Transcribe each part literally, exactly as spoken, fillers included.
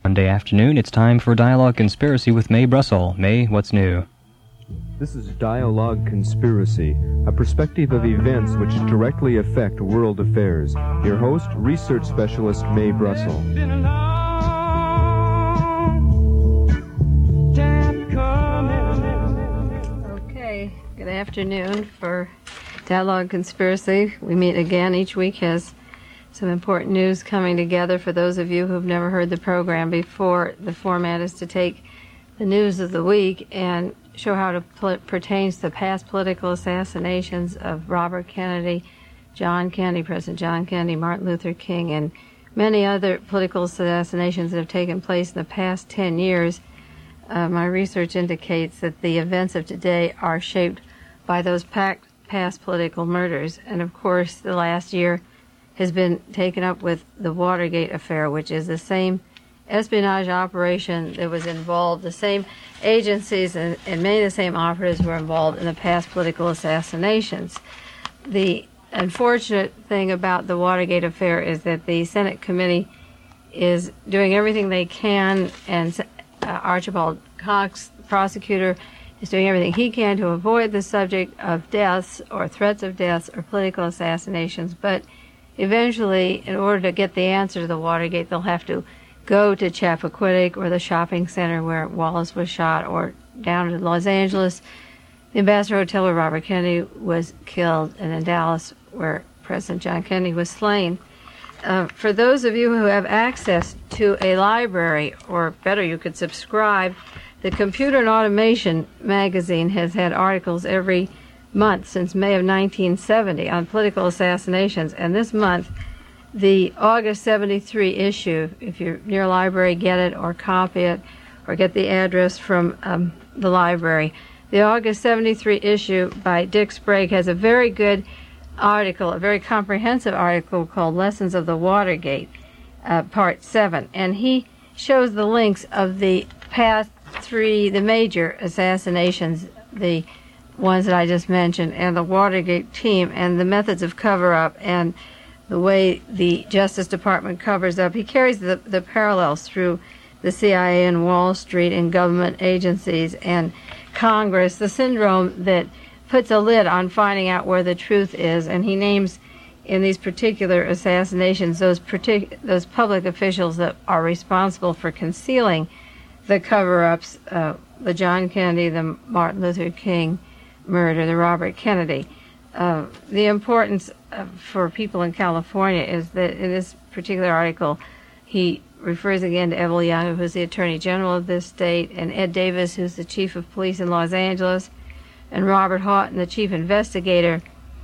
Monday afternoon, it's time for Dialogue Conspiracy with Mae Brussell. Mae, what's new? This is Dialogue Conspiracy, a perspective of events which directly affect world affairs. Your host, research specialist Mae Brussell. Okay, good afternoon for Dialogue Conspiracy. We meet again. Each week has some important news coming together. For those of you who've never heard the program before, the format is to take the news of the week and show how it pl- pertains to past political assassinations of Robert Kennedy, John Kennedy, President John Kennedy, Martin Luther King, and many other political assassinations that have taken place in the past ten years. Uh, my research indicates that the events of today are shaped by those pac- past political murders. And of course, the last year has been taken up with the Watergate affair, which is the same espionage operation that was involved. The same agencies and, and many of the same operatives were involved in the past political assassinations. The unfortunate thing about the Watergate affair is that the Senate committee is doing everything they can, and uh, Archibald Cox, the prosecutor, is doing everything he can to avoid the subject of deaths or threats of deaths or political assassinations. But eventually, in order to get the answer to the Watergate, they'll have to go to Chappaquiddick or the shopping center where Wallace was shot, or down to Los Angeles, the Ambassador Hotel where Robert Kennedy was killed, and in Dallas where President John Kennedy was slain. Uh, for those of you who have access to a library, or better, you could subscribe, the Computer and Automation magazine has had articles every month since May of nineteen seventy on political assassinations, and this month the August seventy-three issue, if you're near a library, get it or copy it or get the address from um, the library. The August seventy-three issue by Dick Sprague has a very good article, a very comprehensive article called Lessons of the Watergate, uh, Part seven, and he shows the links of the past three, the major assassinations, the ones that I just mentioned, and the Watergate team, and the methods of cover-up, and the way the Justice Department covers up. He carries the, the parallels through the C I A and Wall Street and government agencies and Congress, the syndrome that puts a lid on finding out where the truth is, and he names in these particular assassinations those partic- those public officials that are responsible for concealing the cover-ups, uh, the John Kennedy, the Martin Luther King murder, the Robert Kennedy. Uh, the importance uh, for people in California is that in this particular article, he refers again to Evel Young, who's the Attorney General of this state, and Ed Davis, who's the Chief of Police in Los Angeles, and Robert Houghton, the Chief Investigator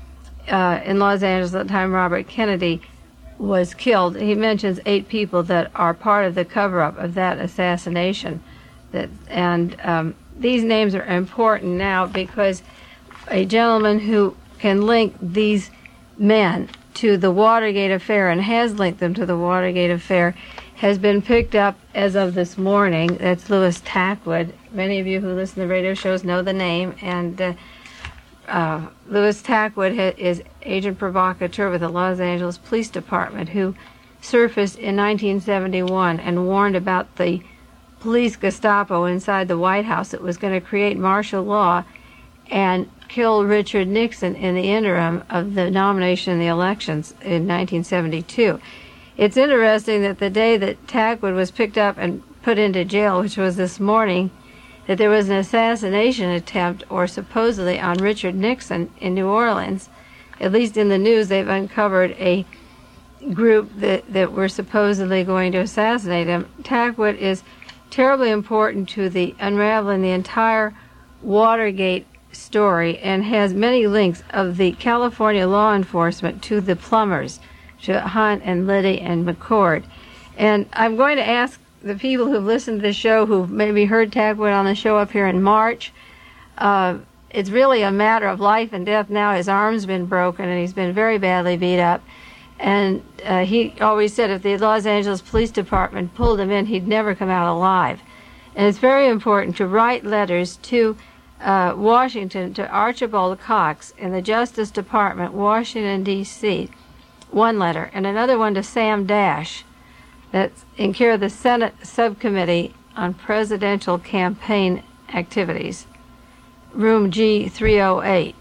uh, in Los Angeles at the time Robert Kennedy was killed. He mentions eight people that are part of the cover-up of that assassination. That and um, these names are important now because a gentleman who can link these men to the Watergate affair and has linked them to the Watergate affair has been picked up as of this morning. That's Louis Tackwood. Many of you who listen to radio shows know the name. And uh, uh, Louis Tackwood ha- is agent provocateur with the Los Angeles Police Department, who surfaced in nineteen seventy-one and warned about the police Gestapo inside the White House that was going to create martial law and kill Richard Nixon in the interim of the nomination and the elections in nineteen seventy-two. It's interesting that the day that Tackwood was picked up and put into jail, which was this morning, that there was an assassination attempt, or supposedly, on Richard Nixon in New Orleans. At least in the news, they've uncovered a group that, that were supposedly going to assassinate him. Tackwood is terribly important to the unraveling the entire Watergate story and has many links of the California law enforcement to the plumbers, to Hunt and Liddy and McCord. And I'm going to ask the people who've listened to the show, who've maybe heard Tackwood on the show up here in March, uh, it's really a matter of life and death now. His arm's been broken and he's been very badly beat up. And uh, he always said if the Los Angeles Police Department pulled him in, he'd never come out alive. And it's very important to write letters to uh, Washington, to Archibald Cox in the Justice Department, Washington, D C, one letter, and another one to Sam Dash, That's in care of the Senate Subcommittee on Presidential Campaign Activities, room G three oh eight,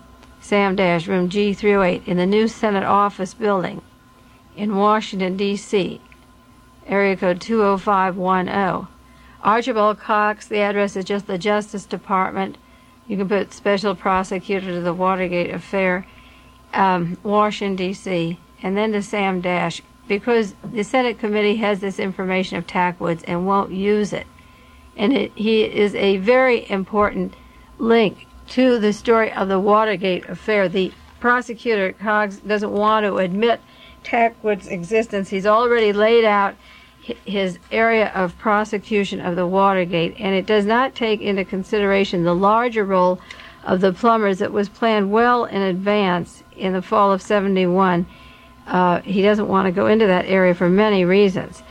Sam Dash, room G three oh eight, in the new Senate office building in Washington, D C, area code two oh five one oh. Archibald Cox, the address is just the Justice Department. You can put Special Prosecutor to the Watergate Affair, um, Washington, D C, and then to Sam Dash, because the Senate committee has this information of Tackwoods and won't use it. And it, he is a very important link to the story of the Watergate affair. The prosecutor, Cox, doesn't want to admit Tackwoods' existence. He's already laid out his area of prosecution of the Watergate, and it does not take into consideration the larger role of the plumbers that was planned well in advance in the fall of seventy-one. Uh, he doesn't want to go into that area for many reasons.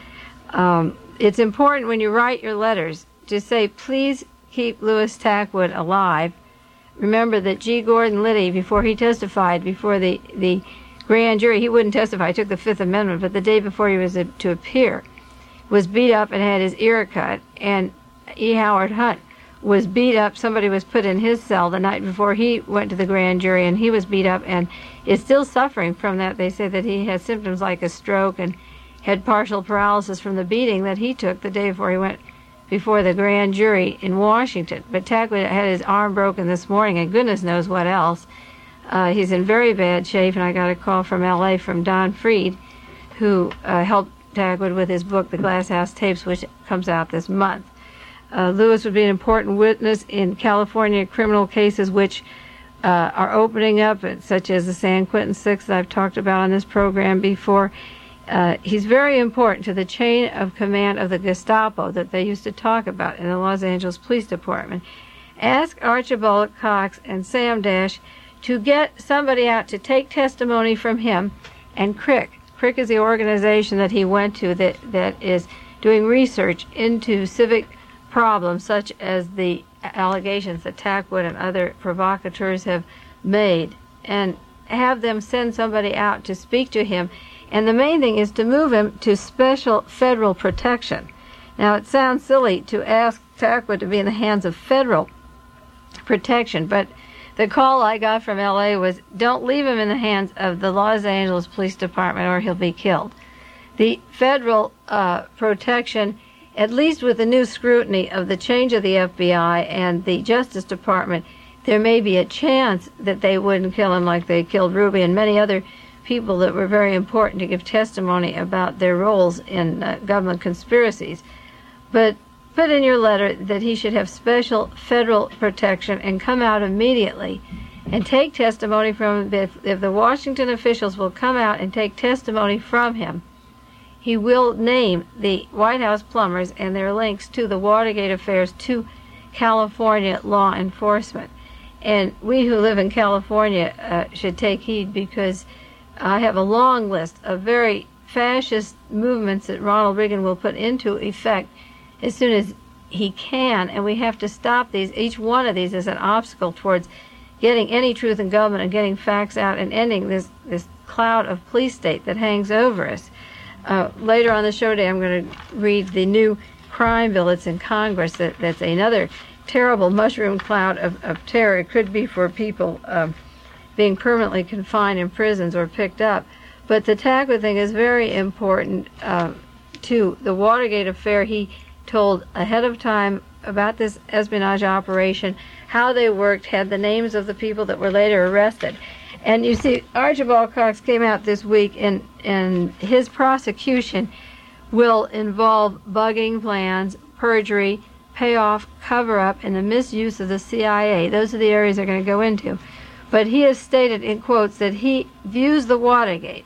Um, it's important when you write your letters to say, please keep Louis Tackwood alive. Remember that G. Gordon Liddy, before he testified before the, the grand jury, he wouldn't testify, he took the Fifth Amendment, but the day before he was a, to appear, was beat up and had his ear cut, and E. Howard Hunt was beat up. Somebody was put in his cell the night before he went to the grand jury, and he was beat up and is still suffering from that. They say that he had symptoms like a stroke and had partial paralysis from the beating that he took the day before he went before the grand jury in Washington. But Tackwood had his arm broken this morning, and goodness knows what else. Uh, he's in very bad shape, and I got a call from L A from Don Freed, who uh, helped Tackwood with his book, The Glass House Tapes, which comes out this month. Uh, Lewis would be an important witness in California criminal cases which uh, are opening up, such as the San Quentin Six that I've talked about on this program before. Uh, he's very important to the chain of command of the Gestapo that they used to talk about in the Los Angeles Police Department. Ask Archibald Cox and Sam Dash to get somebody out to take testimony from him and Crick. Crick is the organization that he went to that, that is doing research into civic problems such as the allegations that Tackwood and other provocateurs have made, and have them send somebody out to speak to him. And the main thing is to move him to special federal protection. Now, it sounds silly to ask Tackwood to be in the hands of federal protection, but the call I got from L A was, don't leave him in the hands of the Los Angeles Police Department or he'll be killed. The federal uh, protection, at least with the new scrutiny of the change of the F B I and the Justice Department, there may be a chance that they wouldn't kill him like they killed Ruby and many other people that were very important to give testimony about their roles in uh, government conspiracies. But put in your letter that he should have special federal protection and come out immediately and take testimony from him. If, if the Washington officials will come out and take testimony from him, he will name the White House plumbers and their links to the Watergate affairs to California law enforcement. And we who live in California uh, should take heed, because I have a long list of very fascist movements that Ronald Reagan will put into effect as soon as he can, and we have to stop these. Each one of these is an obstacle towards getting any truth in government and getting facts out and ending this, this cloud of police state that hangs over us. Uh, later on the show today, I'm going to read the new crime bill that's in Congress. That, that's another terrible mushroom cloud of, of terror. It could be for people um, being permanently confined in prisons or picked up. But the Tackwood thing is very important uh, to the Watergate affair. He told ahead of time about this espionage operation, how they worked, had the names of the people that were later arrested. And you see, Archibald Cox came out this week, and, and his prosecution will involve bugging plans, perjury, payoff, cover-up, and the misuse of the C I A. Those are the areas they're going to go into. But he has stated in quotes that he views the Watergate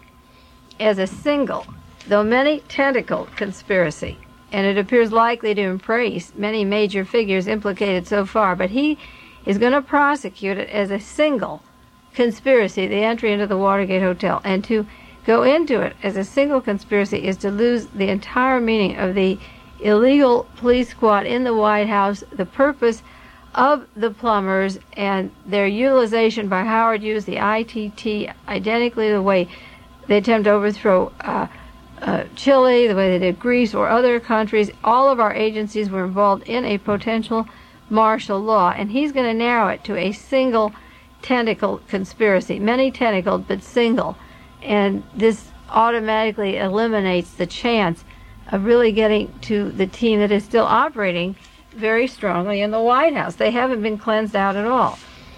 as a single, though many tentacled conspiracy, and it appears likely to embrace many major figures implicated so far. But he is going to prosecute it as a single conspiracy, the entry into the Watergate Hotel. And to go into it as a single conspiracy is to lose the entire meaning of the illegal police squad in the White House, the purpose of the plumbers, and their utilization by Howard Hughes, the I T T, identically the way they attempt to overthrow uh, uh, Chile, the way they did Greece or other countries. All of our agencies were involved in a potential martial law, and he's going to narrow it to a single tentacled conspiracy, many tentacled but single, and this automatically eliminates the chance of really getting to the team that is still operating very strongly in the White House. They haven't been cleansed out at all.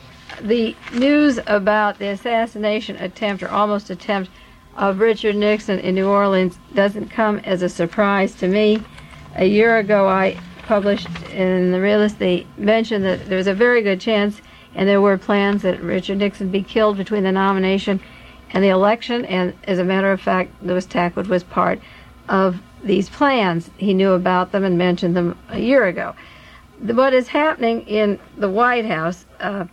The news about the assassination attempt or almost attempt of Richard Nixon in New Orleans doesn't come as a surprise to me. A year ago I published in the Realist, they mentioned that there was a very good chance and there were plans that Richard Nixon be killed between the nomination and the election, and as a matter of fact, Louis Tackwood was part of these plans. He knew about them and mentioned them a year ago. What is happening in the White House uh,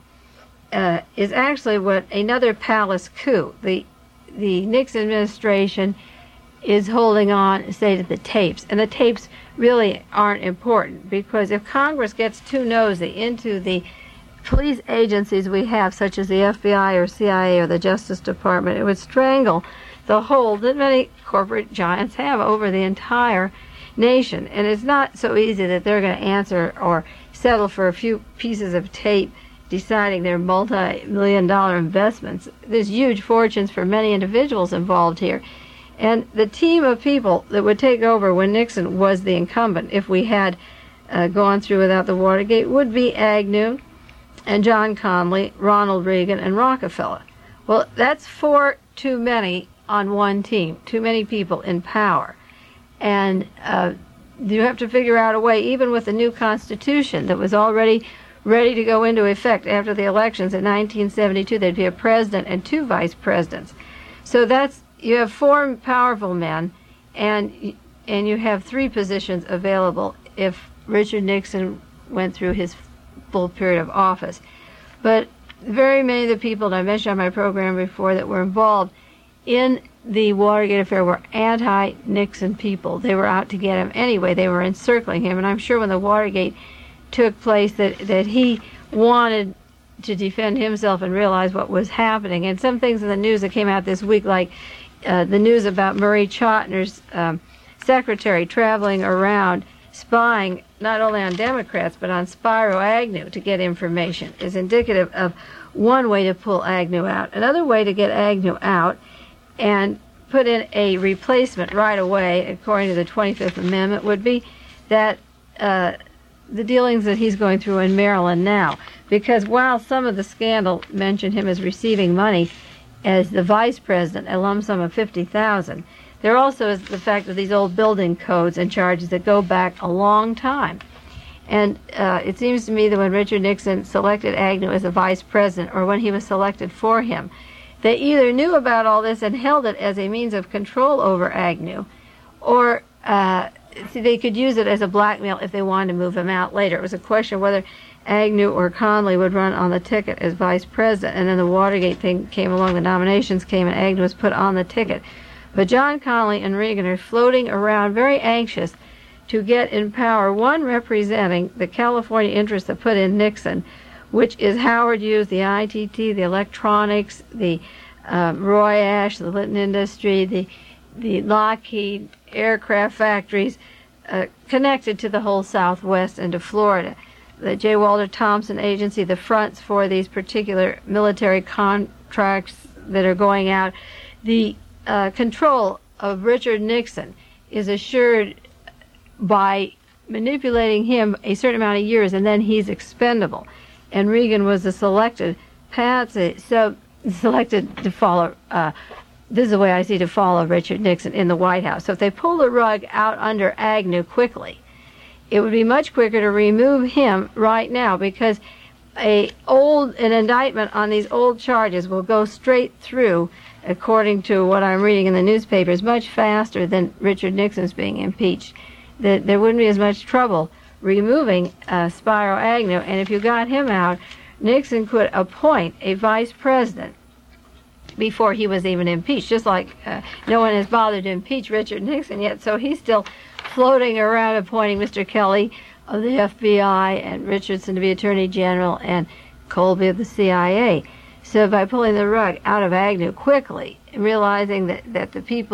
uh, is actually what another palace coup. The the Nixon administration is holding on, say, to the tapes, and the tapes really aren't important because if Congress gets too nosy into the police agencies we have, such as the F B I or C I A or the Justice Department, it would strangle the hold that many corporate giants have over the entire nation. And it's not so easy that they're going to answer or settle for a few pieces of tape deciding their multi-million dollar investments. There's huge fortunes for many individuals involved here. And the team of people that would take over when Nixon was the incumbent, if we had uh, gone through without the Watergate, would be Agnew and John Connally, Ronald Reagan, and Rockefeller. Well, that's four too many on one team, too many people in power. And uh, you have to figure out a way, even with the new Constitution that was already ready to go into effect after the elections in nineteen seventy-two, there'd be a president and two vice presidents. So that's, you have four powerful men, and and you have three positions available if Richard Nixon went through his full period of office. But very many of the people that I mentioned on my program before that were involved in the Watergate affair were anti-Nixon people. They were out to get him anyway. They were encircling him, and I'm sure when the Watergate took place that, that he wanted to defend himself and realize what was happening. And some things in the news that came out this week, like uh, the news about Murray Chotner's um, secretary traveling around spying not only on Democrats but on Spiro Agnew to get information, is indicative of one way to pull Agnew out. Another way to get Agnew out and put in a replacement right away, according to the twenty-fifth Amendment, would be that uh, the dealings that he's going through in Maryland now. Because while some of the scandal mentioned him as receiving money as the vice president, a lump sum of fifty thousand dollars, there also is the fact of these old building codes and charges that go back a long time. And uh, it seems to me that when Richard Nixon selected Agnew as a vice president, or when he was selected for him, they either knew about all this and held it as a means of control over Agnew, or uh, see, they could use it as a blackmail if they wanted to move him out later. It was a question of whether Agnew or Connally would run on the ticket as vice president, and then the Watergate thing came along, the nominations came, and Agnew was put on the ticket. But John Connally and Reagan are floating around very anxious to get in power, one representing the California interests that put in Nixon, which is Howard Hughes, the I T T, the electronics, the um, Roy Ash, the Litton Industry, the, the Lockheed aircraft factories uh, connected to the whole Southwest and to Florida. The J. Walter Thompson Agency, the fronts for these particular military contracts that are going out. The uh, control of Richard Nixon is assured by manipulating him a certain amount of years, and then he's expendable. And Reagan was the selected patsy, so selected to follow, uh, this is the way I see to follow Richard Nixon in the White House. So if they pull the rug out under Agnew quickly, it would be much quicker to remove him right now, because a old an indictment on these old charges will go straight through, according to what I'm reading in the newspapers, much faster than Richard Nixon's being impeached. That there wouldn't be as much trouble removing uh, Spiro Agnew, and if you got him out, Nixon could appoint a vice president before he was even impeached, just like uh, no one has bothered to impeach Richard Nixon yet, so he's still floating around appointing Mister Kelly of the F B I and Richardson to be Attorney General and Colby of the C I A. So by pulling the rug out of Agnew quickly, and realizing that, that the people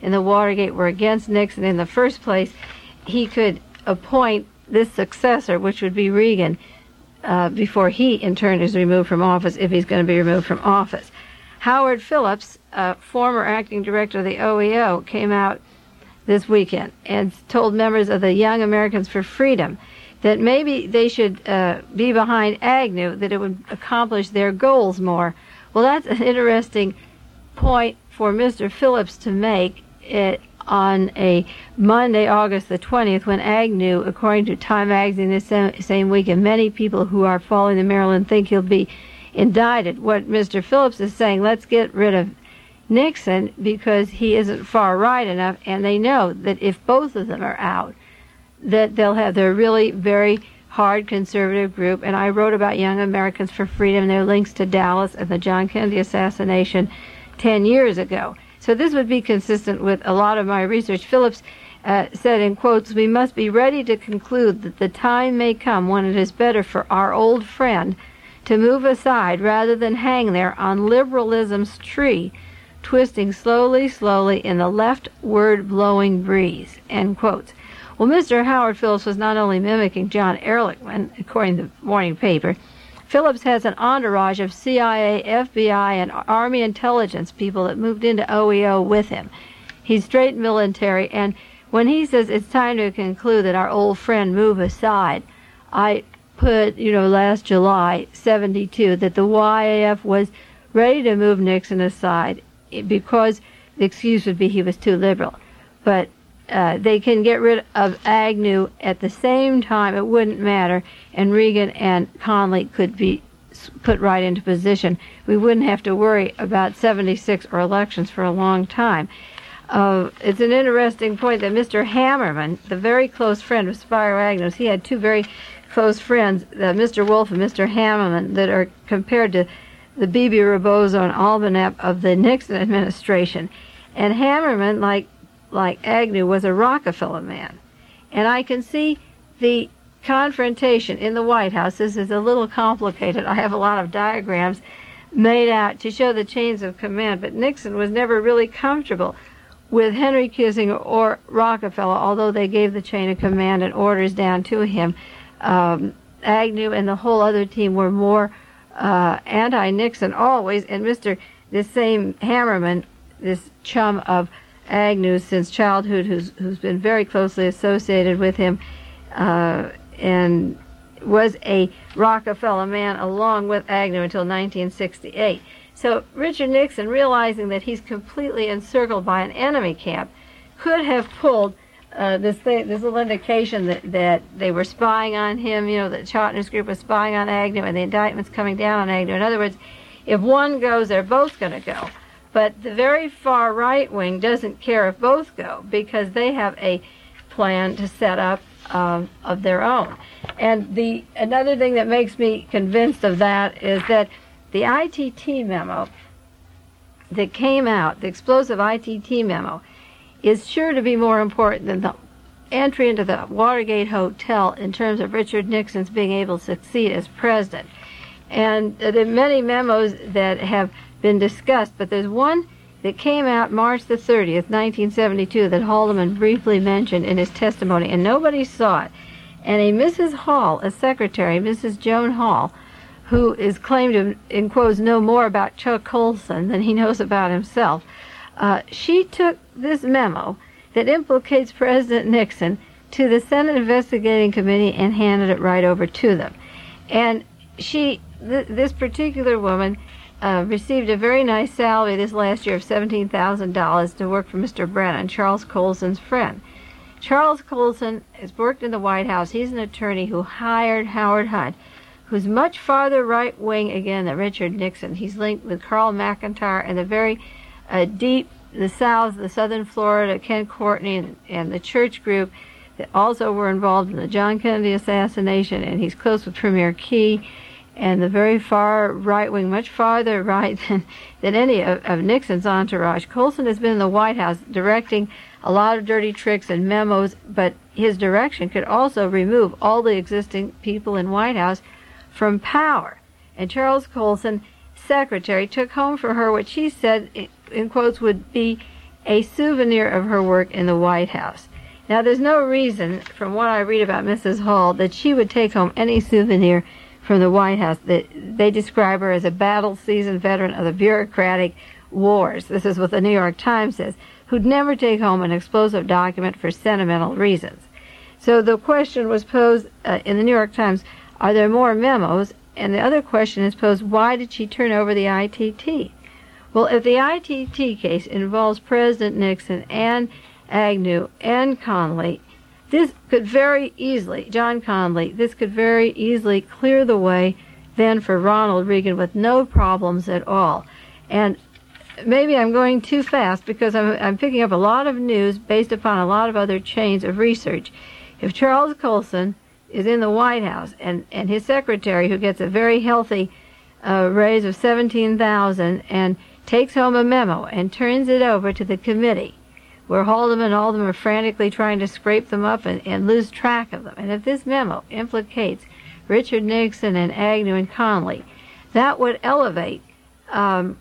in the Watergate were against Nixon in the first place, he could appoint this successor, which would be Reagan, uh, before he in turn is removed from office, if he's going to be removed from office. Howard Phillips, uh, former acting director of the O E O, came out this weekend and told members of the Young Americans for Freedom that maybe they should uh, be behind Agnew, that it would accomplish their goals more. Well, that's an interesting point for Mister Phillips to make it on a Monday, August the twentieth, when Agnew, according to Time magazine this same, same week, and many people who are following the Maryland think he'll be indicted. What Mister Phillips is saying, let's get rid of Nixon because he isn't far right enough, and they know that if both of them are out, that they'll have their really very hard conservative group. And I wrote about Young Americans for Freedom, their links to Dallas and the John Kennedy assassination ten years ago. So this would be consistent with a lot of my research. Phillips uh, said in quotes, "We must be ready to conclude that the time may come when it is better for our old friend to move aside rather than hang there on liberalism's tree, twisting slowly, slowly in the leftward-blowing breeze," end quotes. Well, Mister Howard Phillips was not only mimicking John Ehrlichman, according to the morning paper. Phillips has an entourage of C I A, F B I, and Army intelligence people that moved into O E O with him. He's straight military, and when he says it's time to conclude that our old friend move aside, I put, you know, last July, seventy-two, that the Y A F was ready to move Nixon aside because the excuse would be he was too liberal. But uh, they can get rid of Agnew at the same time, it wouldn't matter, and Reagan and Connally could be put right into position. We wouldn't have to worry about seventy-six or elections for a long time. Uh, it's an interesting point that Mister Hammerman, the very close friend of Spiro Agnew, he had two very close friends, uh, Mister Wolf and Mister Hammerman, that are compared to the Bebe Rebozo and Albanep of the Nixon administration. And Hammerman, like like Agnew, was a Rockefeller man. And I can see the confrontation in the White House. This is a little complicated. I have a lot of diagrams made out to show the chains of command, but Nixon was never really comfortable with Henry Kissinger or Rockefeller, although they gave the chain of command and orders down to him. Um, Agnew and the whole other team were more uh, anti-Nixon always, and Mister this same Hammerman, this chum of Agnew since childhood, who's who's been very closely associated with him, uh, and was a Rockefeller man along with Agnew until nineteen sixty-eight. So Richard Nixon, realizing that he's completely encircled by an enemy camp, could have pulled uh, this thing, this little indication that, that they were spying on him, you know, that Chotner's group was spying on Agnew and the indictments coming down on Agnew. In other words, if one goes, they're both going to go. But the very far right wing doesn't care if both go because they have a plan to set up um, of their own. And the another thing that makes me convinced of that is that the I T T memo that came out, the explosive I T T memo, is sure to be more important than the entry into the Watergate Hotel in terms of Richard Nixon's being able to succeed as president. And there are many memos that have been discussed, but there's one that came out March the thirtieth, nineteen seventy-two, that Haldeman briefly mentioned in his testimony, and nobody saw it. And a Missus Hall, a secretary, Missus Joan Hall, who is claimed to, in quotes, know more about Chuck Colson than he knows about himself, uh, she took this memo that implicates President Nixon to the Senate Investigating Committee and handed it right over to them. And she, th- this particular woman, uh, received a very nice salary this last year of seventeen thousand dollars to work for Mister Brennan, Charles Colson's friend. Charles Colson has worked in the White House. He's an attorney who hired Howard Hunt, who's much farther right-wing, again, than Richard Nixon. He's linked with Carl McIntyre and the very uh, deep, the South, the Southern Florida, Ken Courtney, and, and the church group that also were involved in the John Kennedy assassination, and he's close with Premier Key, and the very far right-wing, much farther right than, than any of, of Nixon's entourage. Colson has been in the White House directing a lot of dirty tricks and memos, but his direction could also remove all the existing people in White House from power. And Charles Colson, secretary, took home for her what she said, in quotes, would be a souvenir of her work in the White House. Now, there's no reason, from what I read about Missus Hall, that she would take home any souvenir from the White House. They, they describe her as a battle-seasoned veteran of the bureaucratic wars. This is what the New York Times says, who'd never take home an explosive document for sentimental reasons. So the question was posed uh, in the New York Times, are there more memos? And the other question is posed, why did she turn over the I T T? Well, if the I T T case involves President Nixon and Agnew and Connally, this could very easily, John Connally, this could very easily clear the way then for Ronald Reagan with no problems at all. And maybe I'm going too fast because I'm, I'm picking up a lot of news based upon a lot of other chains of research. If Charles Colson is in the White House and, and his secretary, who gets a very healthy uh, raise of seventeen thousand dollars and takes home a memo and turns it over to the committee, where Haldeman and all of them are frantically trying to scrape them up and, and lose track of them. And if this memo implicates Richard Nixon and Agnew and Connally, that would elevate um,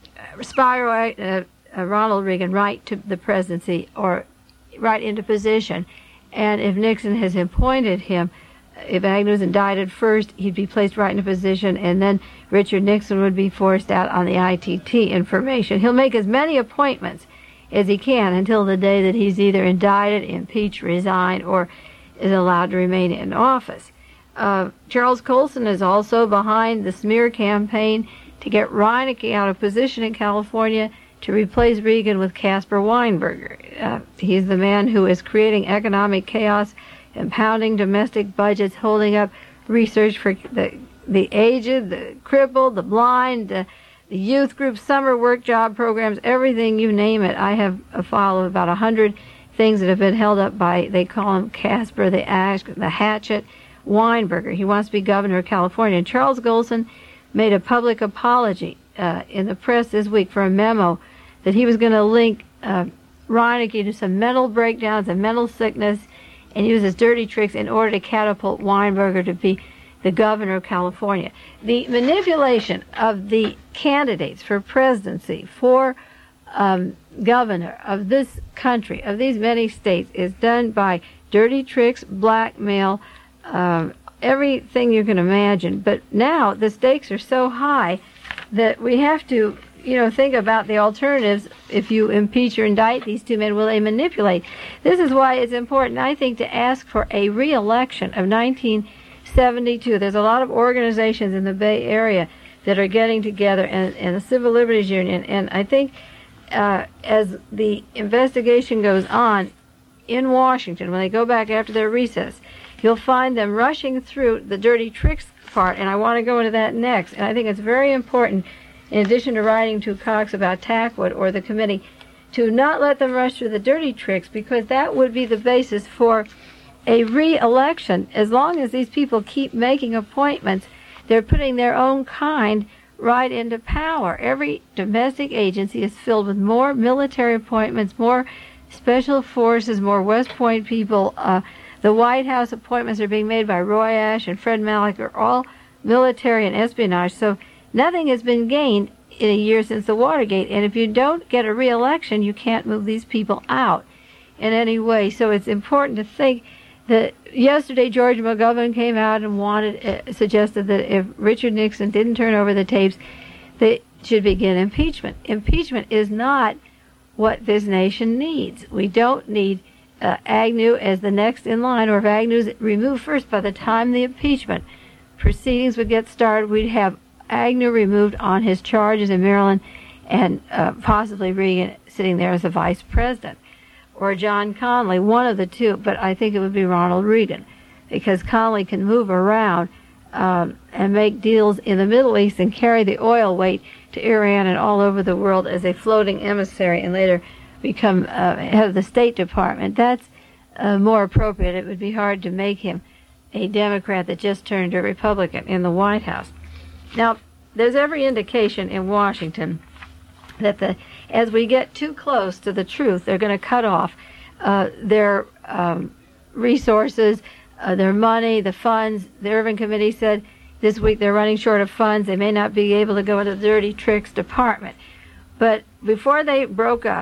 Spiro uh, uh, Ronald Reagan right to the presidency or right into position. And if Nixon has appointed him, if Agnew was indicted first, he'd be placed right in a position, and then Richard Nixon would be forced out on the I T T information. He'll make as many appointments as he can until the day that he's either indicted, impeached, resigned, or is allowed to remain in office. Uh, Charles Colson is also behind the smear campaign to get Reineke out of position in California to replace Reagan with Caspar Weinberger. Uh, he's the man who is creating economic chaos, impounding domestic budgets, holding up research for the the aged, the crippled, the blind, the, the youth group, summer work job programs, everything, you name it. I have a file of about a hundred things that have been held up by, they call him Caspar, the Ash, the Hatchet, Weinberger. He wants to be governor of California. And Charles Colson made a public apology uh, in the press this week for a memo that he was going to link uh, Reineke to some mental breakdowns and mental sickness and use his dirty tricks in order to catapult Weinberger to be the governor of California. The manipulation of the candidates for presidency, for um, governor of this country, of these many states, is done by dirty tricks, blackmail, um, everything you can imagine. But now the stakes are so high that we have to, you know, think about the alternatives. If you impeach or indict these two men, will they manipulate? This is why it's important, I think, to ask for a re-election of nineteen seventy-two. There's a lot of organizations in the Bay Area that are getting together, and, and the Civil Liberties Union, and I think uh, as the investigation goes on in Washington, when they go back after their recess, you'll find them rushing through the dirty tricks part, and I want to go into that next. And I think it's very important, in addition to writing to Cox about Tackwood or the committee, to not let them rush through the dirty tricks, because that would be the basis for a re-election. As long as these people keep making appointments, they're putting their own kind right into power. Every domestic agency is filled with more military appointments, more special forces, more West Point people. Uh, the White House appointments are being made by Roy Ash and Fred Malek, are all military and espionage. So nothing has been gained in a year since the Watergate. And if you don't get a re-election, you can't move these people out in any way. So it's important to think that yesterday George McGovern came out and wanted, uh, suggested that if Richard Nixon didn't turn over the tapes, they should begin impeachment. Impeachment is not what this nation needs. We don't need uh, Agnew as the next in line, or if Agnew's removed first, by the time the impeachment proceedings would get started, we'd have Agnew removed on his charges in Maryland, and uh, possibly Reagan sitting there as the vice president, or John Connally, one of the two, but I think it would be Ronald Reagan, because Connally can move around um, and make deals in the Middle East and carry the oil weight to Iran and all over the world as a floating emissary, and later become uh, head of the State Department. That's uh, more appropriate. It would be hard to make him a Democrat that just turned a Republican in the White House. Now, there's every indication in Washington that the as we get too close to the truth, they're going to cut off uh, their um, resources, uh, their money, the funds. The Irving Committee said this week they're running short of funds. They may not be able to go into the dirty tricks department. But before they broke up,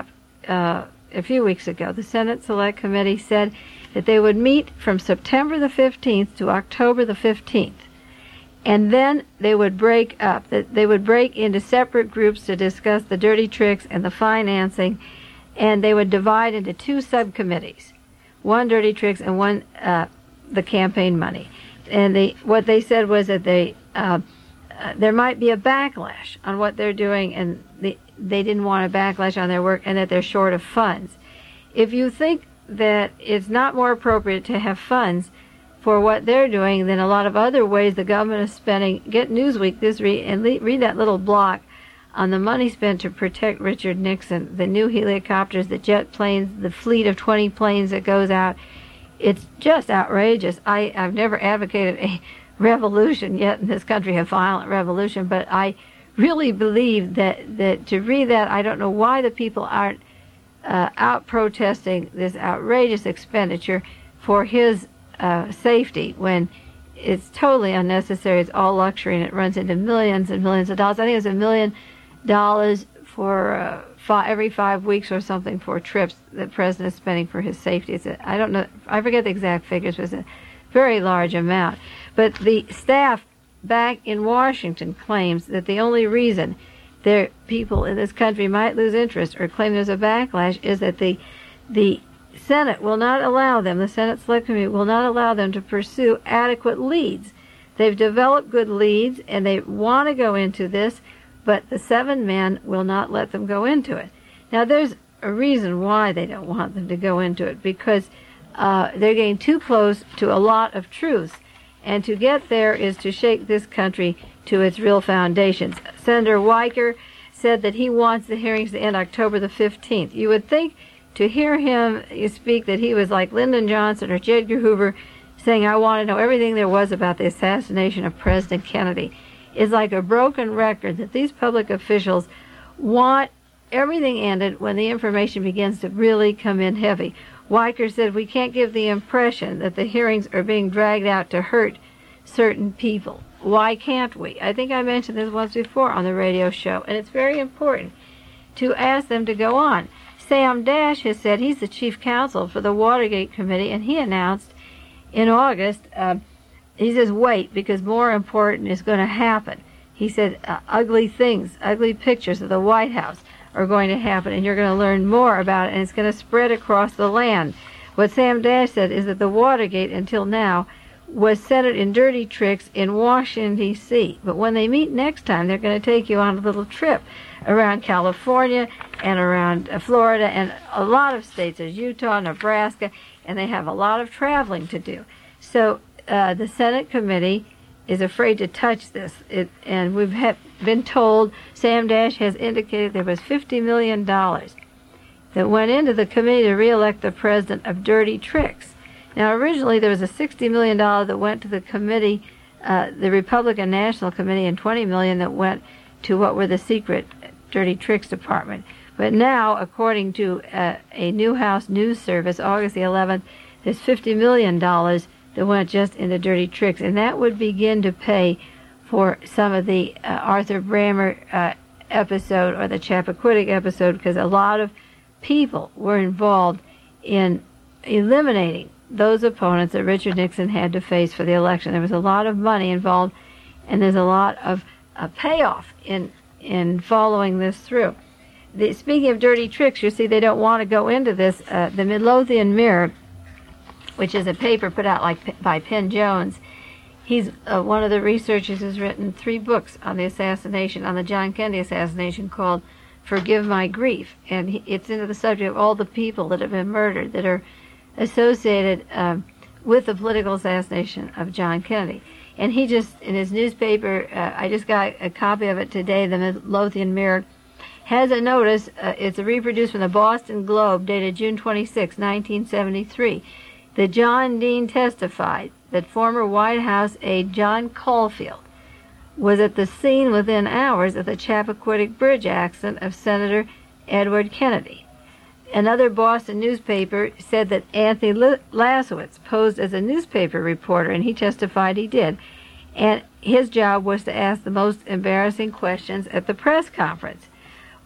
uh, a few weeks ago, the Senate Select Committee said that they would meet from September the fifteenth to October the fifteenth. And then they would break up. That they would break into separate groups to discuss the dirty tricks and the financing, and they would divide into two subcommittees, one dirty tricks and one uh, the campaign money. And they, what they said was that they uh, uh, there might be a backlash on what they're doing, and the, they didn't want a backlash on their work, and that they're short of funds. If you think that it's not more appropriate to have funds for what they're doing than a lot of other ways the government is spending, get Newsweek this re- and le- read that little block on the money spent to protect Richard Nixon, the new helicopters, the jet planes, the fleet of twenty planes that goes out. It's just outrageous. I, I've never advocated a revolution yet in this country, a violent revolution, but I really believe that, that to read that, I don't know why the people aren't uh, out protesting this outrageous expenditure for his Uh, safety, when it's totally unnecessary. It's all luxury, and it runs into millions and millions of dollars. I think it's a million dollars for uh, five, every five weeks or something for trips that the president is spending for his safety. It's a, I don't know, I forget the exact figures, but it's a very large amount. But the staff back in Washington claims that the only reason their people in this country might lose interest or claim there's a backlash is that the the Senate will not allow them, the Senate Select Committee will not allow them to pursue adequate leads. They've developed good leads, and they want to go into this, but the seven men will not let them go into it. Now, there's a reason why they don't want them to go into it, because uh, they're getting too close to a lot of truths, and to get there is to shake this country to its real foundations. Senator Weicker said that he wants the hearings to end October the fifteenth. You would think to hear him speak that he was like Lyndon Johnson or J. Edgar Hoover, saying, I want to know everything there was about the assassination of President Kennedy, is like a broken record, that these public officials want everything ended when the information begins to really come in heavy. Weicker said, we can't give the impression that the hearings are being dragged out to hurt certain people. Why can't we? I think I mentioned this once before on the radio show, and it's very important to ask them to go on. Sam Dash has said he's the chief counsel for the Watergate Committee, and he announced in August, uh, he says, wait, because more important is going to happen. He said uh, ugly things, ugly pictures of the White House are going to happen, and you're going to learn more about it, and it's going to spread across the land. What Sam Dash said is that the Watergate, until now, was centered in dirty tricks in Washington, D C But when they meet next time, they're going to take you on a little trip around California and around uh, Florida and a lot of states. There's Utah, Nebraska, and they have a lot of traveling to do. So uh, the Senate committee is afraid to touch this. It, and we've have been told, Sam Dash has indicated there was fifty million dollars that went into the committee to reelect the president of dirty tricks. Now, originally there was a sixty million dollars that went to the committee, uh, the Republican National Committee, and twenty million dollars that went to what were the secret dirty tricks department. But now, according to uh, a New House News Service, August the eleventh, there's fifty million dollars that went just into dirty tricks, and that would begin to pay for some of the uh, Arthur Brammer uh, episode or the Chappaquiddick episode, because a lot of people were involved in eliminating those opponents that Richard Nixon had to face for the election. There was a lot of money involved, and there's a lot of uh, payoff in in following this through. The, speaking of dirty tricks, you see they don't want to go into this. Uh, the Midlothian Mirror, which is a paper put out like by Penn Jones, he's uh, one of the researchers who's written three books on the assassination, on the John Kennedy assassination, called Forgive My Grief. And he, it's into the subject of all the people that have been murdered that are associated um, with the political assassination of John Kennedy. And he just, in his newspaper, uh, I just got a copy of it today, the Midlothian Mirror, has a notice, uh, it's reproduced from the Boston Globe, dated June twenty-sixth, nineteen seventy-three, that John Dean testified that former White House aide John Caulfield was at the scene within hours of the Chappaquiddick Bridge accident of Senator Edward Kennedy. Another Boston newspaper said that Anthony Lasowitz posed as a newspaper reporter, and he testified he did. And his job was to ask the most embarrassing questions at the press conference. Well,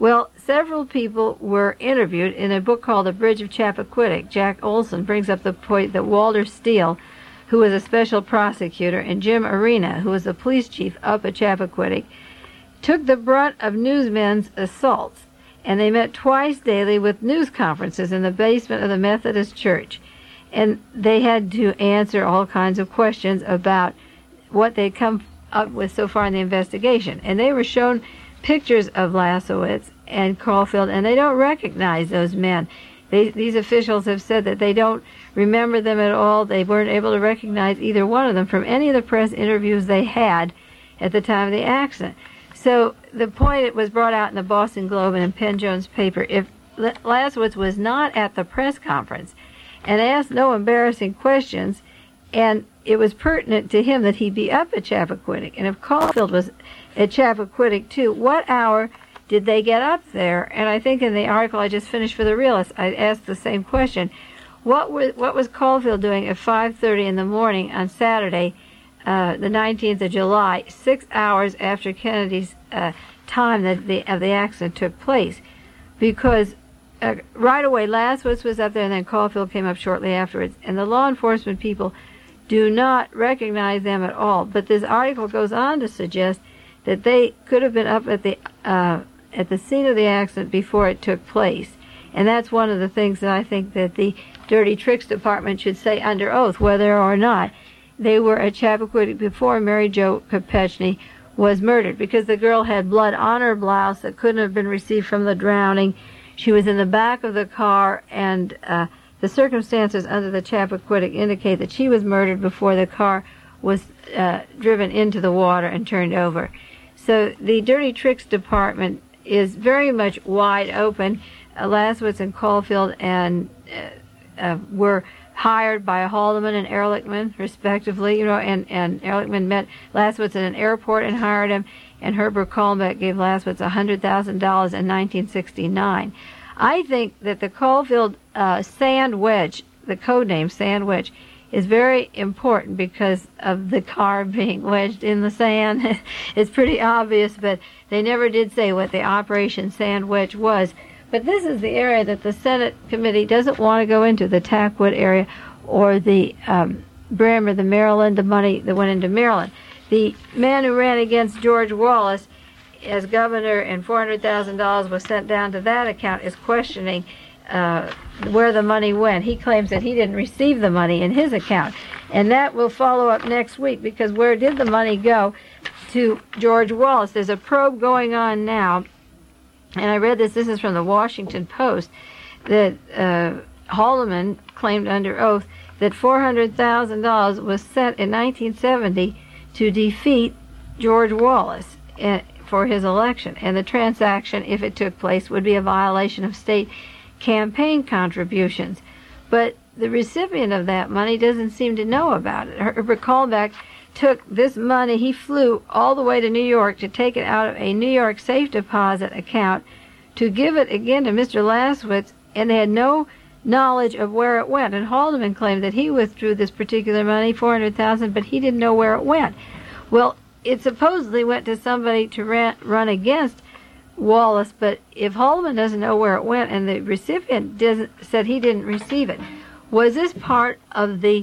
several people were interviewed in a book called The Bridge of Chappaquiddick. Jack Olson brings up the point that Walter Steele, who was a special prosecutor, and Jim Arena, who was the police chief up at Chappaquiddick, took the brunt of newsmen's assaults, and they met twice daily with news conferences in the basement of the Methodist Church. And they had to answer all kinds of questions about what they'd come up with so far in the investigation. And they were shown pictures of Lasowitz and Caulfield, and they don't recognize those men. They, these officials have said that they don't remember them at all. They weren't able to recognize either one of them from any of the press interviews they had at the time of the accident. So the point, it was brought out in the Boston Globe and in Penn Jones' paper, if Lasowitz was not at the press conference and asked no embarrassing questions, and it was pertinent to him that he be up at Chappaquiddick, and if Caulfield was at Chappaquiddick too, what hour did they get up there? And I think in the article I just finished for the Realist, I asked the same question. What was, what was Caulfield doing at five thirty in the morning on Saturday, uh, the nineteenth of July, six hours after Kennedy's uh, time that the, of the accident took place? Because uh, right away, Lasowitz was up there, and then Caulfield came up shortly afterwards. And the law enforcement people do not recognize them at all. But this article goes on to suggest that they could have been up at the uh, at the scene of the accident before it took place. And that's one of the things that I think that the Dirty Tricks Department should say under oath, whether or not they were at Chappaquiddick before Mary Jo Kopechne was murdered, because the girl had blood on her blouse that couldn't have been received from the drowning. She was in the back of the car, and uh, the circumstances under the Chappaquiddick indicate that she was murdered before the car was uh, driven into the water and turned over. So the Dirty Tricks Department is very much wide open. Uh, Lasowitz and Caulfield and uh, uh, were hired by Haldeman and Ehrlichman, respectively, you know, and, and Ehrlichman met Lasowitz at an airport and hired him, and Herbert Kalmbach gave Lasowitz one hundred thousand dollars in nineteen sixty-nine. I think that the Caulfield uh, sand wedge, the code name sand wedge, is very important because of the car being wedged in the sand. It's pretty obvious, but they never did say what the Operation Sand Wedge was. But this is the area that the Senate committee doesn't want to go into, the Tackwood area or the um, Bremer, the Maryland, the money that went into Maryland. The man who ran against George Wallace as governor and four hundred thousand dollars was sent down to that account is questioning uh, where the money went. He claims that he didn't receive the money in his account. And that will follow up next week, because where did the money go to George Wallace? There's a probe going on now. And I read this, this is from the Washington Post, that uh, Haldeman claimed under oath that four hundred thousand dollars was sent in nineteen seventy to defeat George Wallace uh, for his election. And the transaction, if it took place, would be a violation of state campaign contributions. But the recipient of that money doesn't seem to know about it. Herbert Kalmbach took this money, he flew all the way to New York to take it out of a New York safe deposit account to give it again to Mister Lasowitz, and they had no knowledge of where it went. And Haldeman claimed that he withdrew this particular money, four hundred thousand dollars, but he didn't know where it went. Well, it supposedly went to somebody to ran, run against Wallace, but if Haldeman doesn't know where it went and the recipient doesn't, said he didn't receive it, was this part of the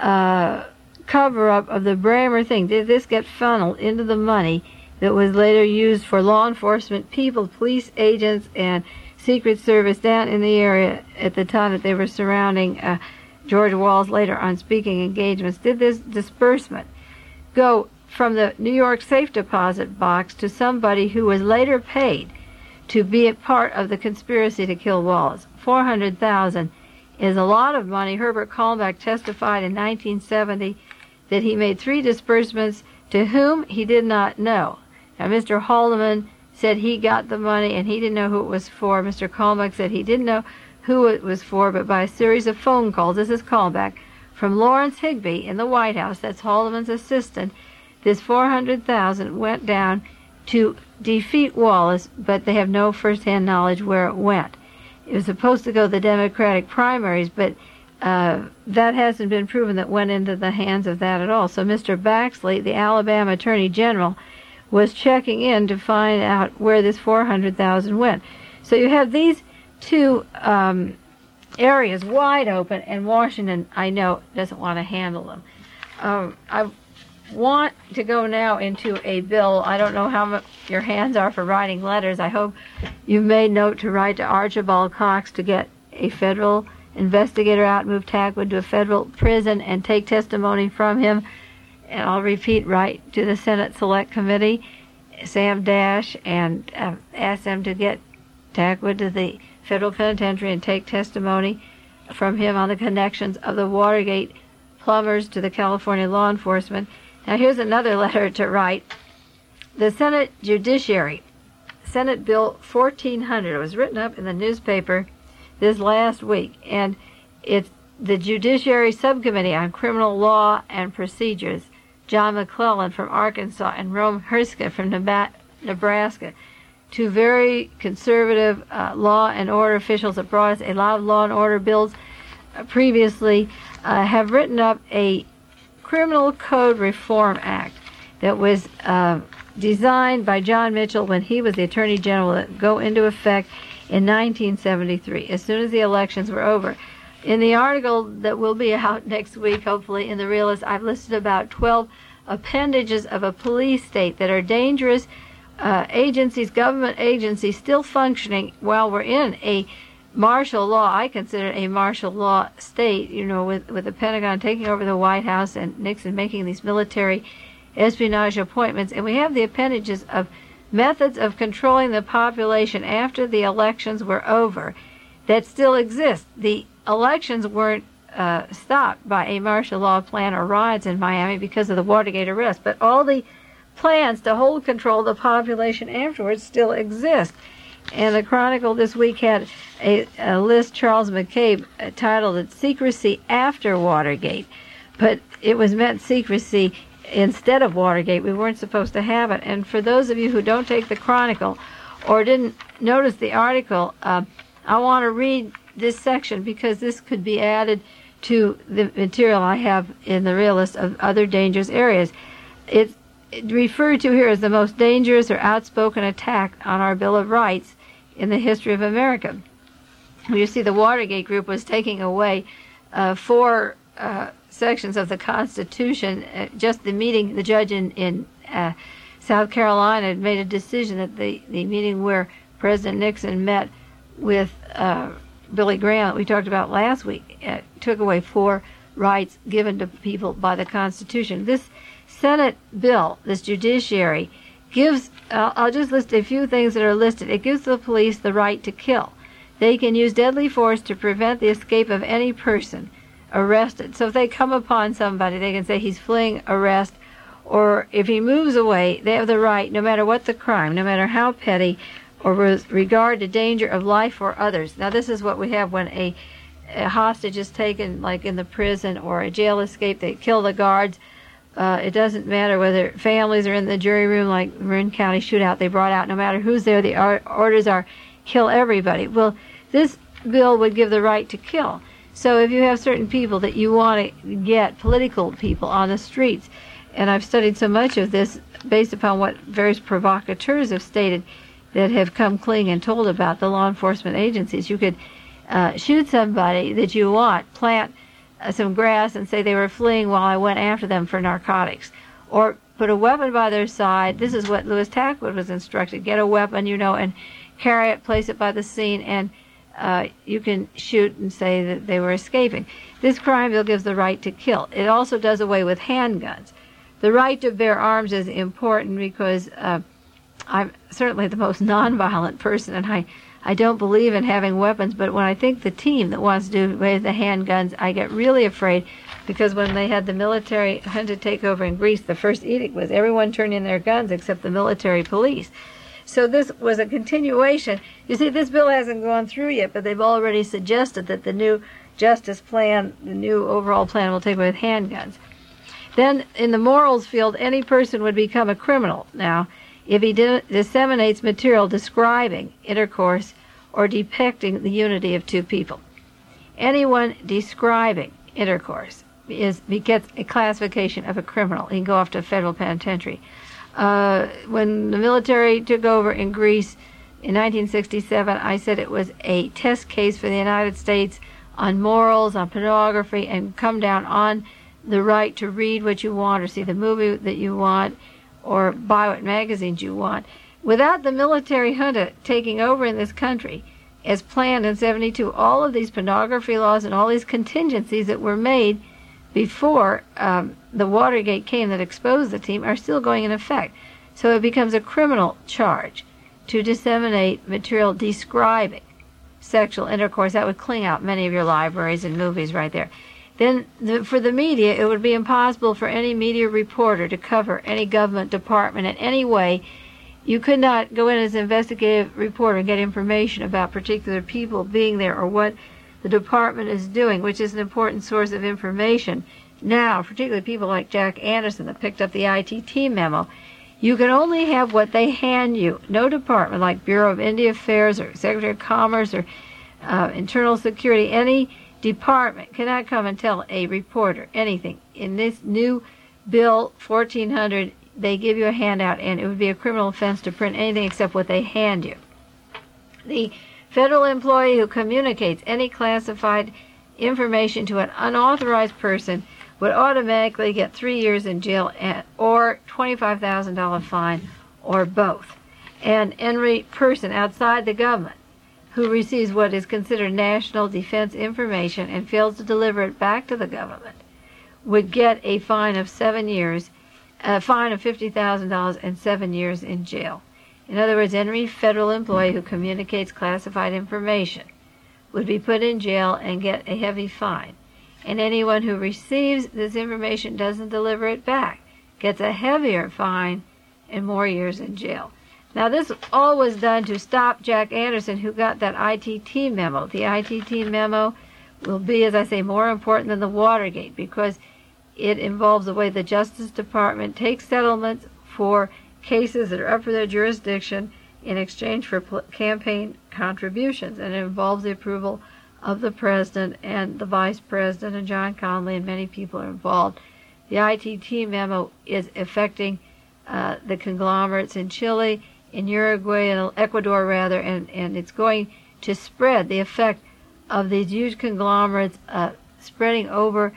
uh, cover-up of the Bremer thing? Did this get funneled into the money that was later used for law enforcement people, police agents, and Secret Service down in the area at the time that they were surrounding uh, George Wallace later on speaking engagements? Did this disbursement go from the New York safe deposit box to somebody who was later paid to be a part of the conspiracy to kill Wallace? four hundred thousand dollars is a lot of money. Herbert Kalmbach testified in nineteen seventy that he made three disbursements to whom he did not know. Now, Mister Haldeman said he got the money and he didn't know who it was for. Mister Kalmbach said he didn't know who it was for, but by a series of phone calls, this is Kalmbach, from Lawrence Higbee in the White House, that's Haldeman's assistant, this four hundred thousand dollars went down to defeat Wallace, but they have no first-hand knowledge where it went. It was supposed to go to the Democratic primaries, but uh, that hasn't been proven that went into the hands of that at all. So Mister Baxley, the Alabama Attorney General, was checking in to find out where this four hundred thousand dollars went. So you have these two um, areas wide open, and Washington, I know, doesn't want to handle them. Um, I want to go now into a bill. I don't know how much your hands are for writing letters. I hope you've made note to write to Archibald Cox to get a federal investigator out, move Tagwood to a federal prison, and take testimony from him. And I'll repeat, write to the Senate Select Committee, Sam Dash, and uh, ask them to get Tagwood to the federal penitentiary and take testimony from him on the connections of the Watergate plumbers to the California law enforcement. Now here's another letter to write. The Senate Judiciary, Senate Bill fourteen hundred, it was written up in the newspaper this last week, and it's the Judiciary Subcommittee on Criminal Law and Procedures, John McClellan from Arkansas and Rome Herska from Nebraska, two very conservative uh, law and order officials that brought us a lot of law and order bills uh, previously, uh, have written up a Criminal Code Reform Act that was uh, designed by John Mitchell when he was the Attorney General to go into effect in nineteen seventy-three, as soon as the elections were over. In the article that will be out next week, hopefully, in The Realist, I've listed about twelve appendages of a police state that are dangerous uh, agencies, government agencies, still functioning while we're in a martial law. I consider it a martial law state, you know, with, with the Pentagon taking over the White House and Nixon making these military espionage appointments. And we have the appendages of methods of controlling the population after the elections were over that still exist. The elections weren't uh, stopped by a martial law plan or riots in Miami because of the Watergate arrest, but all the plans to hold control of the population afterwards still exist. And the Chronicle this week had a, a list, Charles McCabe, uh, titled it Secrecy After Watergate, but it was meant secrecy instead of Watergate. We weren't supposed to have it. And for those of you who don't take the Chronicle or didn't notice the article, uh, I want to read this section because this could be added to the material I have in The Realist of other dangerous areas. It's referred to here as the most dangerous or outspoken attack on our Bill of Rights in the history of America. You see, the Watergate group was taking away uh, four uh, sections of the Constitution. Uh, just the meeting, the judge in, in uh, South Carolina had made a decision that the, the meeting where President Nixon met with uh, Billy Graham that we talked about last week uh, took away four rights given to people by the Constitution. This Senate bill, this judiciary, gives, uh, I'll just list a few things that are listed. It gives the police the right to kill. They can use deadly force to prevent the escape of any person arrested. So if they come upon somebody, they can say he's fleeing arrest, or if he moves away, they have the right, no matter what the crime, no matter how petty, or with regard to danger of life or others. Now this is what we have when a, a hostage is taken, like in the prison, or a jail escape, they kill the guards. Uh, it doesn't matter whether families are in the jury room, like Marin County shootout they brought out. No matter who's there, the or- orders are kill everybody. Well, this bill would give the right to kill. So if you have certain people that you want to get, political people on the streets, and I've studied so much of this based upon what various provocateurs have stated that have come clean and told about the law enforcement agencies, you could uh, shoot somebody that you want, plant uh, some grass and say they were fleeing while I went after them for narcotics, or put a weapon by their side. This is what Louis Tagwood was instructed: get a weapon, you know, and carry it, place it by the scene, and uh, you can shoot and say that they were escaping. This crime bill gives the right to kill. It also does away with handguns. The right to bear arms is important because uh, I'm certainly the most nonviolent person, and I, I don't believe in having weapons, but when I think the team that wants to do away with the handguns, I get really afraid, because when they had the military hunter takeover in Greece, the first edict was everyone turn in their guns except the military police. So this was a continuation. You see, this bill hasn't gone through yet, but they've already suggested that the new justice plan, the new overall plan, will take away with handguns. Then, in the morals field, any person would become a criminal now if he di- disseminates material describing intercourse or depicting the unity of two people. Anyone describing intercourse is he gets a classification of a criminal. He can go off to a federal penitentiary. Uh, when the military took over in Greece, in nineteen sixty-seven, I said it was a test case for the United States on morals, on pornography, and come down on the right to read what you want or see the movie that you want or buy what magazines you want. Without the military junta taking over in this country, as planned in seventy-two, all of these pornography laws and all these contingencies that were made before um, the Watergate came that exposed the team are still going in effect. So it becomes a criminal charge to disseminate material describing sexual intercourse. That would clean out many of your libraries and movies right there. Then the, for the media, it would be impossible for any media reporter to cover any government department in any way. You could not go in as an investigative reporter and get information about particular people being there or what the department is doing, which is an important source of information. Now, particularly people like Jack Anderson that picked up the I T T memo, you can only have what they hand you. No department like Bureau of Indian Affairs or Secretary of Commerce or uh, Internal Security, any department cannot come and tell a reporter anything. In this new bill, fourteen hundred, they give you a handout, and it would be a criminal offense to print anything except what they hand you. The federal employee who communicates any classified information to an unauthorized person would automatically get three years in jail and, or twenty-five thousand dollars fine, or both. And any person outside the government who receives what is considered national defense information and fails to deliver it back to the government would get a fine of seven years, a fine of fifty thousand dollars, and seven years in jail. In other words, any federal employee who communicates classified information would be put in jail and get a heavy fine. And anyone who receives this information doesn't deliver it back gets a heavier fine and more years in jail. Now, this all was done to stop Jack Anderson, who got that I T T memo. The I T T memo will be, as I say, more important than the Watergate because it involves the way the Justice Department takes settlements for cases that are up for their jurisdiction in exchange for pl- campaign contributions, and it involves the approval of the president and the vice president and John Connally, and many people are involved. The I T T memo is affecting uh, the conglomerates in Chile, in Uruguay, and Ecuador rather, and, and it's going to spread the effect of these huge conglomerates uh, spreading over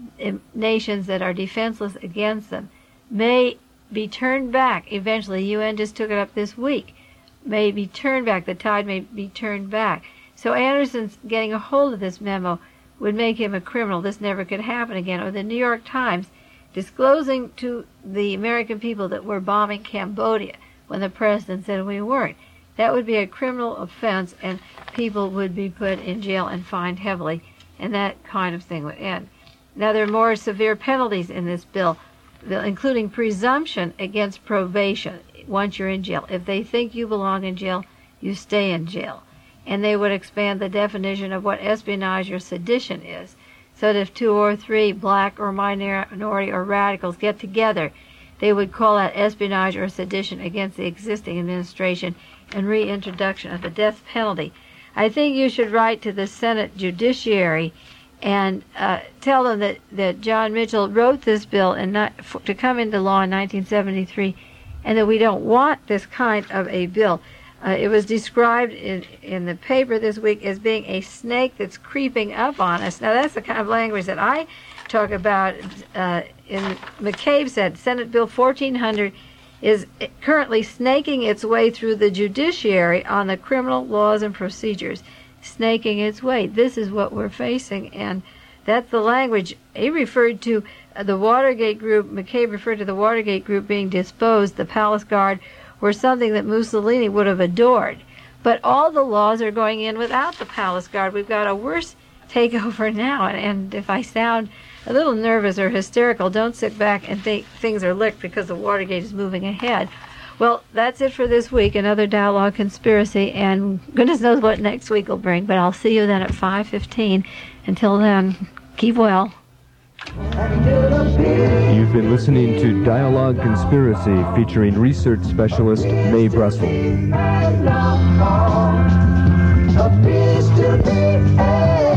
nations that are defenseless against them. May be turned back eventually. The U N just took it up this week. May be turned back. The tide may be turned back. So Anderson's getting a hold of this memo would make him a criminal. This never could happen again. Or the New York Times disclosing to the American people that we're bombing Cambodia when the president said we weren't. That would be a criminal offense, and people would be put in jail and fined heavily, and that kind of thing would end. Now, there are more severe penalties in this bill, including presumption against probation once you're in jail. If they think you belong in jail, you stay in jail. And they would expand the definition of what espionage or sedition is, so that if two or three black or minority or radicals get together, they would call that espionage or sedition against the existing administration and reintroduction of the death penalty. I think you should write to the Senate Judiciary and uh, tell them that, that John Mitchell wrote this bill in not, for, to come into law in nineteen seventy-three, and that we don't want this kind of a bill. Uh, it was described in, in the paper this week as being a snake that's creeping up on us. Now, that's the kind of language that I talk about. Uh, in McCabe said Senate Bill fourteen hundred is currently snaking its way through the judiciary on the criminal laws and procedures. Snaking its way. This is what we're facing, and that's the language. He referred to uh, the Watergate group, McCabe referred to the Watergate group being disposed, the Palace Guard, were something that Mussolini would have adored. But all the laws are going in without the Palace Guard. We've got a worse takeover now, and, and if I sound a little nervous or hysterical, don't sit back and think things are licked because the Watergate is moving ahead. Well, that's it for this week, another Dialogue Conspiracy, and goodness knows what next week will bring, but I'll see you then at five fifteen. Until then, keep well. You've been listening to Dialogue Conspiracy featuring research specialist Mae Brussell.